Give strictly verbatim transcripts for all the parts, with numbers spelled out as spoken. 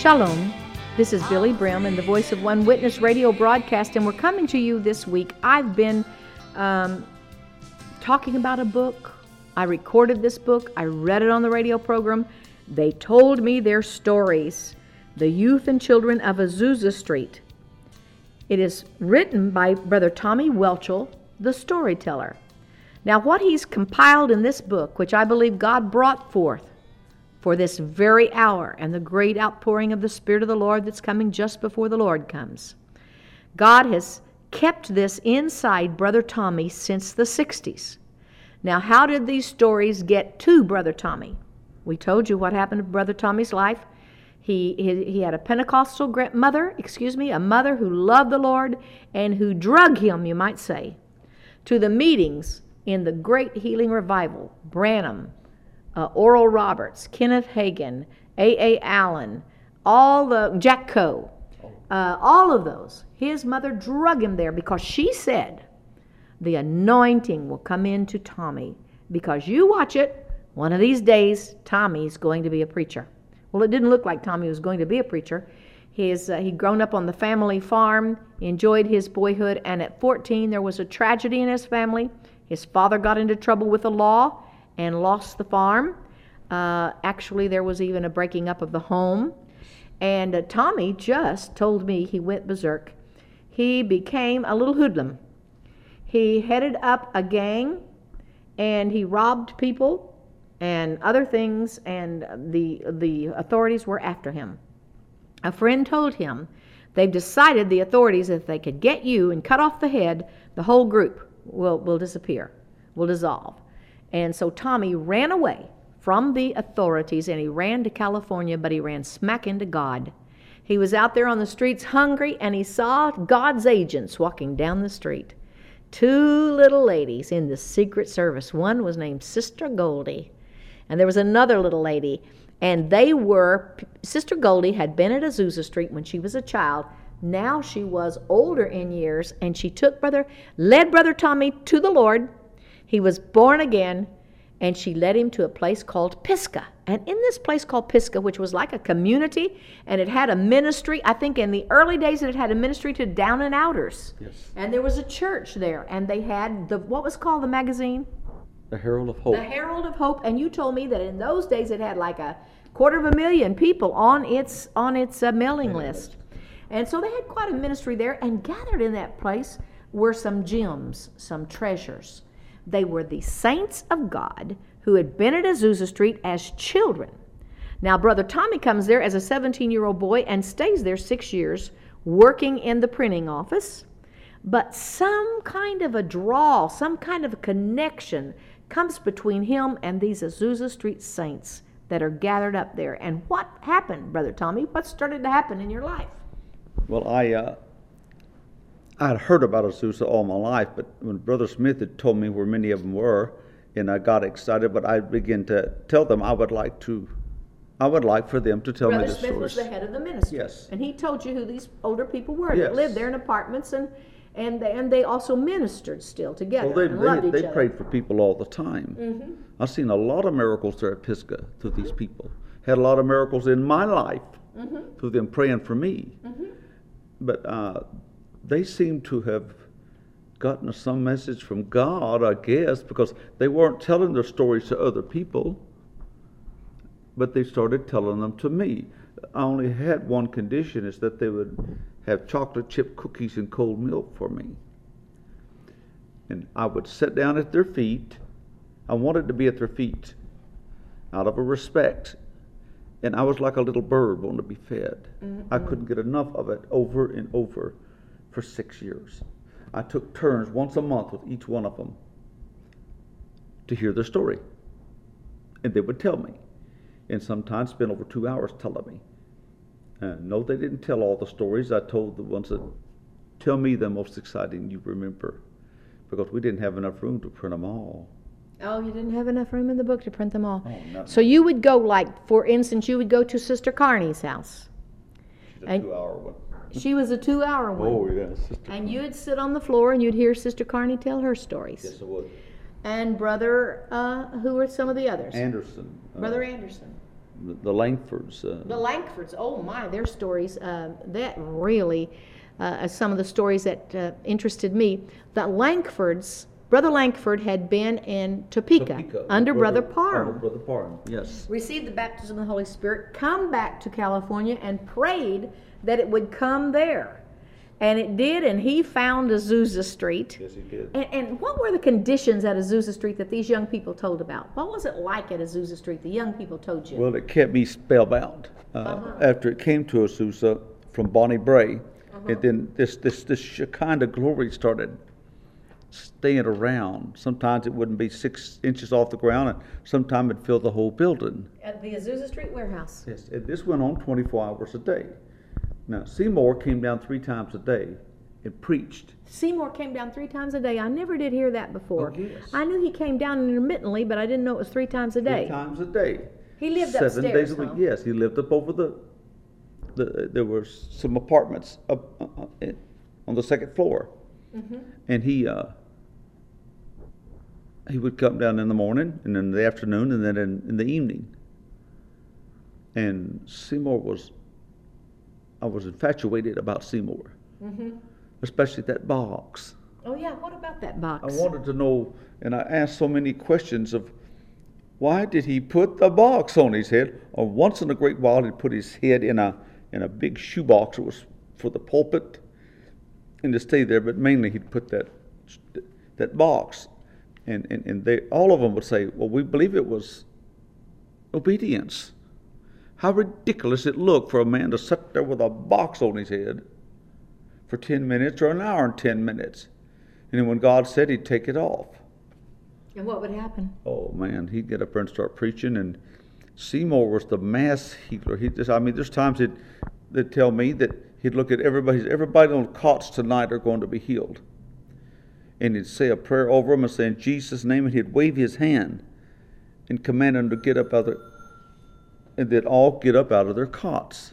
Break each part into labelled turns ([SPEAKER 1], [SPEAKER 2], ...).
[SPEAKER 1] Shalom. This is Billy Brim and the Voice of One Witness radio broadcast, and we're coming to you this week. I've been um, talking about a book. I recorded this book. I read it on the radio program. They told me their stories. The Youth and Children of Azusa Street. It is written by Brother Tommy Welchel, the storyteller. Now, what he's compiled in this book, which I believe God brought forth for this very hour and the great outpouring of the Spirit of the Lord that's coming just before the Lord comes. God has kept this inside Brother Tommy since the sixties. Now, how did these stories get to Brother Tommy? We told you what happened to Brother Tommy's life. He, he, he had a Pentecostal mother, excuse me, a mother who loved the Lord and who drug him, you might say, to the meetings in the Great Healing Revival. Branham, Uh, Oral Roberts, Kenneth Hagin, A A Allen, all the Jack Coe, uh, all of those. His mother drug him there because she said, the anointing will come into Tommy because you watch it, one of these days Tommy's going to be a preacher. Well, it didn't look like Tommy was going to be a preacher. His, uh, he'd grown up on the family farm, enjoyed his boyhood, and at fourteen there was a tragedy in his family. His father got into trouble with the law and lost the farm. Uh, actually, there was even a breaking up of the home. And uh, Tommy just told me he went berserk. He became a little hoodlum. He headed up a gang, and he robbed people and other things, and the, the authorities were after him. A friend told him, they've decided, the authorities, if they could get you and cut off the head, the whole group will, will disappear, will dissolve. And so Tommy ran away from the authorities, and he ran to California, but he ran smack into God. He was out there on the streets hungry, and he saw God's agents walking down the street. Two little ladies in the Secret Service. One was named Sister Goldie, and there was another little lady, and they were, Sister Goldie had been at Azusa Street when she was a child. Now she was older in years, and she took brother, led Brother Tommy to the Lord. He was born again, and she led him to a place called Pisgah. And in this place called Pisgah, which was like a community, and it had a ministry, I think in the early days it had a ministry to down and outers.
[SPEAKER 2] Yes.
[SPEAKER 1] And there was a church there, and they had the, what was called the magazine?
[SPEAKER 2] The Herald of Hope.
[SPEAKER 1] The Herald of Hope, and you told me that in those days it had like a quarter of a million people on its, on its uh, mailing list. And so they had quite a ministry there, and gathered in that place were some gems, some treasures. They were the saints of God who had been at Azusa Street as children. Now, Brother Tommy comes there as a seventeen-year-old boy and stays there six years working in the printing office. But some kind of a draw, some kind of a connection comes between him and these Azusa Street saints that are gathered up there. And what happened, Brother Tommy? What started to happen in your life?
[SPEAKER 2] Well, I... Uh... I had heard about Azusa all my life, but when Brother Smith had told me where many of them were, and I got excited, but I began to tell them I would like to, I would like for them to tell
[SPEAKER 1] Brother
[SPEAKER 2] me the
[SPEAKER 1] Smith
[SPEAKER 2] stories.
[SPEAKER 1] was the head of the ministry.
[SPEAKER 2] Yes.
[SPEAKER 1] And he told you who these older people were
[SPEAKER 2] Yes.
[SPEAKER 1] that lived there in apartments, and and they, and they also ministered still together
[SPEAKER 2] Well, they,
[SPEAKER 1] and loved
[SPEAKER 2] they,
[SPEAKER 1] each
[SPEAKER 2] they
[SPEAKER 1] other.
[SPEAKER 2] prayed for people all the time.
[SPEAKER 1] Mm-hmm.
[SPEAKER 2] I've seen a lot of miracles there at Pisgah through these people. Had a lot of miracles in my life
[SPEAKER 1] Mm-hmm.
[SPEAKER 2] through them praying for me.
[SPEAKER 1] Mm-hmm.
[SPEAKER 2] But uh, they seem to have gotten some message from God, I guess, because they weren't telling their stories to other people, but they started telling them to me. I only had one condition, is that they would have chocolate chip cookies and cold milk for me. And I would sit down at their feet. I wanted to be at their feet out of a respect. And I was like a little bird wanting to be fed. Mm-hmm. I couldn't get enough of it over and over for six years. I took turns once a month with each one of them to hear their story. And they would tell me. And sometimes spend over two hours telling me. Uh, no, they didn't tell all the stories. I told the ones that tell me the most exciting you remember. Because we didn't have enough room to print them all.
[SPEAKER 1] Oh, you didn't have enough room in the book to print them all.
[SPEAKER 2] Oh, no.
[SPEAKER 1] So you would go, like, for instance, you would go to Sister Carney's house.
[SPEAKER 2] She's a
[SPEAKER 1] And-
[SPEAKER 2] two-hour one.
[SPEAKER 1] She was a two-hour one.
[SPEAKER 2] Oh, yes. Sister
[SPEAKER 1] And you'd sit on the floor and you'd hear Sister Carney tell her stories.
[SPEAKER 2] Yes, I would.
[SPEAKER 1] And Brother, uh, who were some of the others?
[SPEAKER 2] Anderson. uh,
[SPEAKER 1] Brother Anderson.
[SPEAKER 2] the, the Langfords. Uh,
[SPEAKER 1] The Langfords, oh my, their stories, uh, that really, uh, are some of the stories that uh, interested me. The Langfords, Brother Langford had been in Topeka,
[SPEAKER 2] Topeka,
[SPEAKER 1] under Brother,
[SPEAKER 2] Brother
[SPEAKER 1] Parham.
[SPEAKER 2] under Brother Parham, yes.
[SPEAKER 1] Received the baptism of the Holy Spirit, come back to California and prayed that it would come there. And it did, and he found Azusa Street.
[SPEAKER 2] Yes, he did.
[SPEAKER 1] And, and what were the conditions at Azusa Street that these young people told about? What was it like at Azusa Street, the young people told you?
[SPEAKER 2] Well, it kept me spellbound. Uh,
[SPEAKER 1] Uh-huh.
[SPEAKER 2] After it came to Azusa from Bonnie Bray,
[SPEAKER 1] Uh-huh.
[SPEAKER 2] and then this, this, this Shekinah glory started staying around. Sometimes it wouldn't be six inches off the ground, and sometimes it'd fill the whole building.
[SPEAKER 1] At the Azusa Street warehouse.
[SPEAKER 2] Yes, and this went on twenty-four hours a day. Now, Seymour came down three times a day and preached.
[SPEAKER 1] Seymour came down three times a day. I never did hear that before.
[SPEAKER 2] Oh, yes.
[SPEAKER 1] I knew he came down intermittently, but I didn't know it was three times a day.
[SPEAKER 2] Three times a day.
[SPEAKER 1] He lived
[SPEAKER 2] Seven
[SPEAKER 1] upstairs,
[SPEAKER 2] days a week.
[SPEAKER 1] huh?
[SPEAKER 2] Yes, he lived up over the, the there were some apartments up uh, uh, in- on the second floor.
[SPEAKER 1] Mm-hmm.
[SPEAKER 2] And he uh, he would come down in the morning, and then in the afternoon, and then in, in the evening. And Seymour was, I was infatuated about Seymour,
[SPEAKER 1] Mm-hmm.
[SPEAKER 2] especially that box.
[SPEAKER 1] Oh yeah, what about that
[SPEAKER 2] I
[SPEAKER 1] box?
[SPEAKER 2] wanted to know, and I asked so many questions of, why did he put the box on his head? Or once in a great while, he'd put his head in a in a big shoebox. It was for the pulpit, and to stay there. But mainly, he'd put that that box, and and, and they all of them would say, "Well, we believe it was obedience." How ridiculous it looked for a man to sit there with a box on his head for ten minutes or an hour and ten minutes, and then when God said, he'd take it off.
[SPEAKER 1] And what would happen?
[SPEAKER 2] Oh man, he'd get up there and start preaching, and Seymour was the mass healer. He just, I mean, there's times he'd, they'd tell me that he'd look at everybody, everybody on cots tonight are going to be healed. And he'd say a prayer over them and say, in Jesus' name, and he'd wave his hand and command them to get up out of their, and they'd all get up out of their cots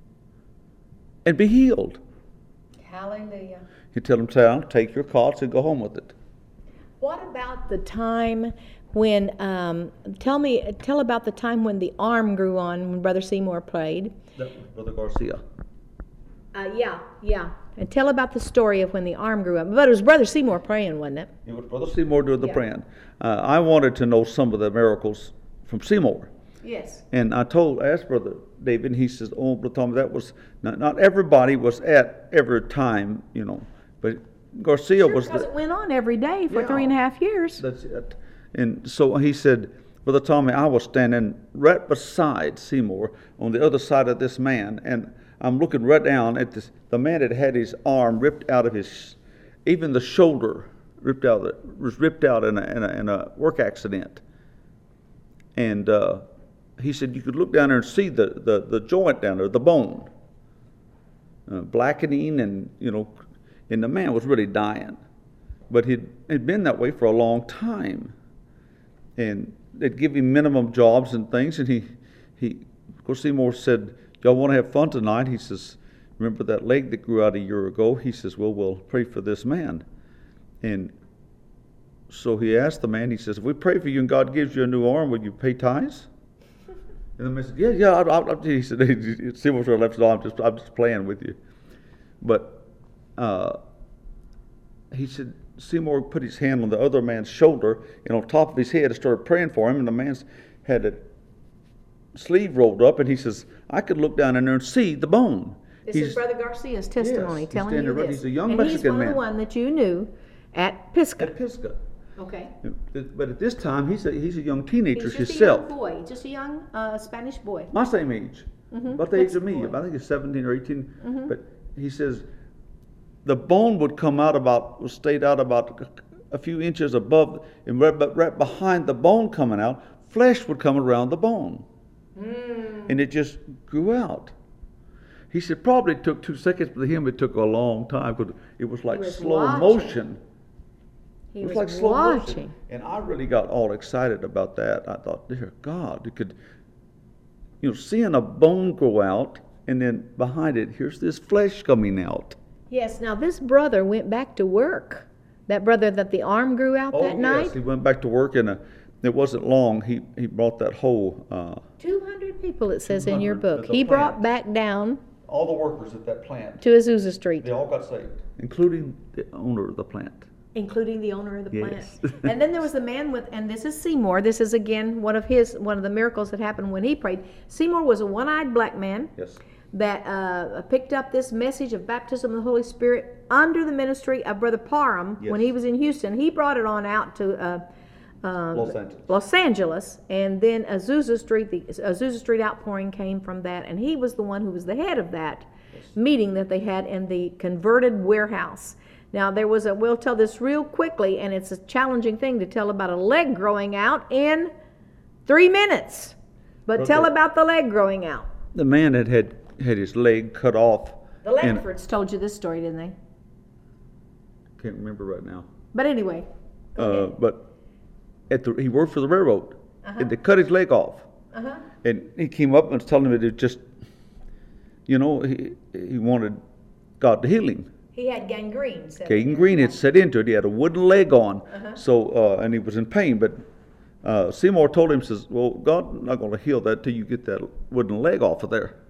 [SPEAKER 2] and be healed.
[SPEAKER 1] Hallelujah.
[SPEAKER 2] He'd tell them, "Now, take your cots and go home with it."
[SPEAKER 1] What about the time when, um, tell me, tell about the time when the arm grew on when Brother Seymour prayed.
[SPEAKER 2] That was Brother Garcia.
[SPEAKER 1] Uh, yeah, yeah. And tell about the story of when the arm grew up. But it was Brother Seymour praying, wasn't it?
[SPEAKER 2] It was Brother Seymour doing the
[SPEAKER 1] Yeah.
[SPEAKER 2] praying. Uh, I wanted to know some of the miracles from Seymour.
[SPEAKER 1] Yes.
[SPEAKER 2] And I told, I asked Brother David, and he says, "Oh, Brother Tommy, that was, not, not everybody was at every time, you know, but Garcia
[SPEAKER 1] Sure,
[SPEAKER 2] was
[SPEAKER 1] because
[SPEAKER 2] the,
[SPEAKER 1] it went on every day for
[SPEAKER 2] Yeah.
[SPEAKER 1] three and a half years.
[SPEAKER 2] that's it." And so he said, "Brother Tommy, I was standing right beside Seymour on the other side of this man, and I'm looking right down at this, the man had had his arm ripped out of his, even the shoulder ripped out, of the, was ripped out in a, in a, in a work accident. And uh, he said you could look down there and see the, the, the joint down there, the bone, uh, blackening, and, you know, and the man was really dying. But he'd, he'd been that way for a long time. And they'd give him minimum jobs and things, and he, he of course, Seymour said, "Y'all want to have fun tonight?" He says, "Remember that leg that grew out a year ago?" He says, "Well, we'll pray for this man." And so he asked the man, he says, "If we pray for you and God gives you a new arm, will you pay tithes?" And the man said, "Yeah, yeah." I, I, he said, "Seymour sort of left it on. I'm just, I'm just playing with you." But uh, he said, Seymour put his hand on the other man's shoulder and on top of his head and started praying for him, and the man's had a sleeve rolled up, and he says, "I could look down in there and see the bone."
[SPEAKER 1] This
[SPEAKER 2] He's-
[SPEAKER 1] is Brother Garcia's testimony
[SPEAKER 2] Yes, he's
[SPEAKER 1] telling you
[SPEAKER 2] standing right-
[SPEAKER 1] this.
[SPEAKER 2] he's a young
[SPEAKER 1] and
[SPEAKER 2] Mexican
[SPEAKER 1] he's one
[SPEAKER 2] man.
[SPEAKER 1] of the one that you knew at Pisgah.
[SPEAKER 2] At Pisgah.
[SPEAKER 1] Okay.
[SPEAKER 2] But at this time, he's a, he's a young teenager
[SPEAKER 1] He's just
[SPEAKER 2] himself.
[SPEAKER 1] a young boy, just a young uh, Spanish boy.
[SPEAKER 2] My same age,
[SPEAKER 1] Mhm.
[SPEAKER 2] about the age
[SPEAKER 1] What's
[SPEAKER 2] of me.
[SPEAKER 1] the boy?
[SPEAKER 2] I think he's seventeen or eighteen.
[SPEAKER 1] Mhm.
[SPEAKER 2] But he says the bone would come out about, was stayed out about a few inches above, and right, but right behind the bone coming out, flesh would come around the bone,
[SPEAKER 1] Mm.
[SPEAKER 2] and it just grew out. He said probably it took two seconds, but to him it took a long time because it was like
[SPEAKER 1] was
[SPEAKER 2] slow
[SPEAKER 1] watching.
[SPEAKER 2] motion.
[SPEAKER 1] He
[SPEAKER 2] It was,
[SPEAKER 1] was
[SPEAKER 2] like slow
[SPEAKER 1] watching.
[SPEAKER 2] motion. And I really got all excited about that. I thought, dear God, you could, you know, seeing a bone grow out, and then behind it, here's this flesh coming out.
[SPEAKER 1] Yes, now this brother went back to work. That brother that the arm grew out that
[SPEAKER 2] yes,
[SPEAKER 1] night?
[SPEAKER 2] he went back to work, and uh, it wasn't long. He he brought that whole uh,
[SPEAKER 1] two hundred people, it says in your
[SPEAKER 2] two hundred
[SPEAKER 1] book.
[SPEAKER 2] at the
[SPEAKER 1] He brought
[SPEAKER 2] plant.
[SPEAKER 1] back down
[SPEAKER 2] all the workers at that plant.
[SPEAKER 1] to Azusa Street.
[SPEAKER 2] They all got saved, including the owner of the plant.
[SPEAKER 1] Including the owner of the
[SPEAKER 2] Yes.
[SPEAKER 1] plant. And then there was the man with, and this is Seymour. This is again one of his, one of the miracles that happened when he prayed. Seymour was a one-eyed black man
[SPEAKER 2] Yes.
[SPEAKER 1] that uh, picked up this message of baptism of the Holy Spirit under the ministry of Brother Parham when
[SPEAKER 2] Yes.
[SPEAKER 1] he was in Houston. He brought it on out to uh, uh,
[SPEAKER 2] Los Angeles.
[SPEAKER 1] Los Angeles, and then Azusa Street, the Azusa Street outpouring came from that, and he was the one who was the head of that meeting that they had in the converted warehouse. Now there was a, we'll tell this real quickly, and it's a challenging thing to tell about a leg growing out in three minutes. But
[SPEAKER 2] Okay.
[SPEAKER 1] tell about the leg growing out.
[SPEAKER 2] The man had had, had his leg cut off.
[SPEAKER 1] The
[SPEAKER 2] in-
[SPEAKER 1] Langfords told you this story, didn't they?
[SPEAKER 2] Can't remember right now.
[SPEAKER 1] But anyway,
[SPEAKER 2] Uh, but at the, he worked for the railroad,
[SPEAKER 1] Uh-huh.
[SPEAKER 2] and they cut his leg off.
[SPEAKER 1] uh-huh.
[SPEAKER 2] And he came up and was telling me that it just, you know, he he wanted God to heal him.
[SPEAKER 1] He had gangrene. said
[SPEAKER 2] Caden
[SPEAKER 1] he.
[SPEAKER 2] Green had set into it. He had a wooden leg on,
[SPEAKER 1] Uh-huh.
[SPEAKER 2] so uh, and he was in pain. But uh, Seymour told him, says, "Well, God's not going to heal that till you get that wooden leg off of there."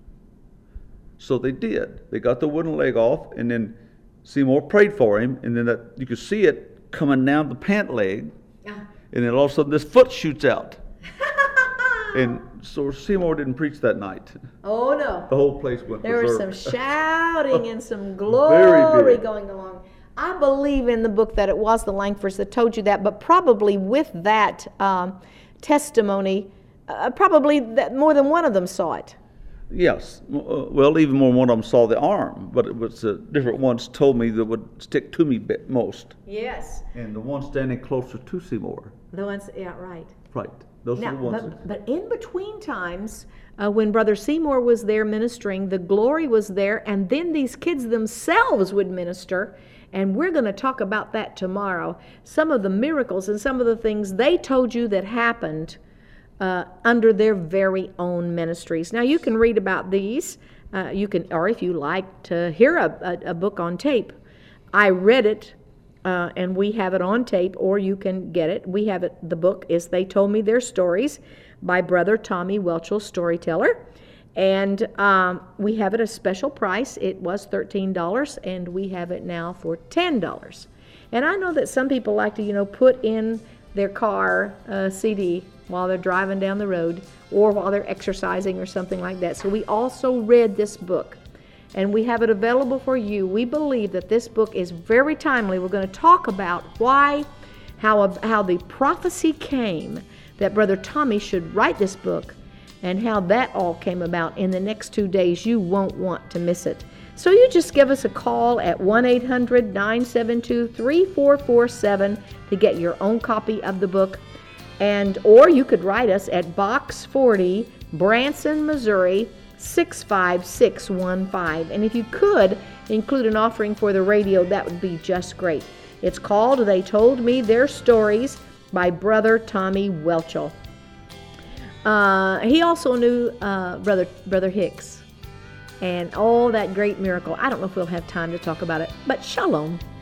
[SPEAKER 2] So they did. They got the wooden leg off, and then Seymour prayed for him, and then that, you could see it coming down the pant leg,
[SPEAKER 1] Ah.
[SPEAKER 2] and then all of a sudden this foot shoots out. And so Seymour didn't preach that night.
[SPEAKER 1] Oh no.
[SPEAKER 2] The whole place went
[SPEAKER 1] There was some
[SPEAKER 2] berserk.
[SPEAKER 1] shouting and some
[SPEAKER 2] Very
[SPEAKER 1] glory
[SPEAKER 2] big.
[SPEAKER 1] going along. I believe in the book that it was the Langfords that told you that, but probably with that um, testimony, uh, probably that more than one of them saw it.
[SPEAKER 2] Yes. Uh, Well, even more one of them saw the arm, but it was uh, different ones told me that would stick to me bit most.
[SPEAKER 1] Yes.
[SPEAKER 2] And the one standing closer to Seymour.
[SPEAKER 1] The ones, yeah, right.
[SPEAKER 2] Right. Those
[SPEAKER 1] Now,
[SPEAKER 2] are the ones.
[SPEAKER 1] but, but in between times, uh, when Brother Seymour was there ministering, the glory was there, and then these kids themselves would minister, and we're going to talk about that tomorrow. Some of the miracles and some of the things they told you that happened uh, under their very own ministries. Now, you can read about these. Uh, you can, or if you like to hear a, a, a book on tape. I read it. Uh, and we have it on tape, or you can get it. We have it. The book is They Told Me Their Stories by Brother Tommy Welchel, storyteller. And um, we have it at a special price. It was thirteen dollars, and we have it now for ten dollars. And I know that some people like to, you know, put in their car a C D while they're driving down the road or while they're exercising or something like that. So we also read this book. And we have it available for you. We believe that this book is very timely. We're going to talk about why, how, how the prophecy came that Brother Tommy should write this book, and how that all came about in the next two days. You won't want to miss it. So you just give us a call at one eight hundred nine seven two three four four seven to get your own copy of the book. And or you could write us at Box forty, Branson, Missouri, six five six one five. And if you could include an offering for the radio, that would be just great. It's called They Told Me Their Stories by Brother Tommy Welchel. Uh, he also knew uh, Brother Brother Hicks and all that great miracle. I don't know if we'll have time to talk about it, but shalom.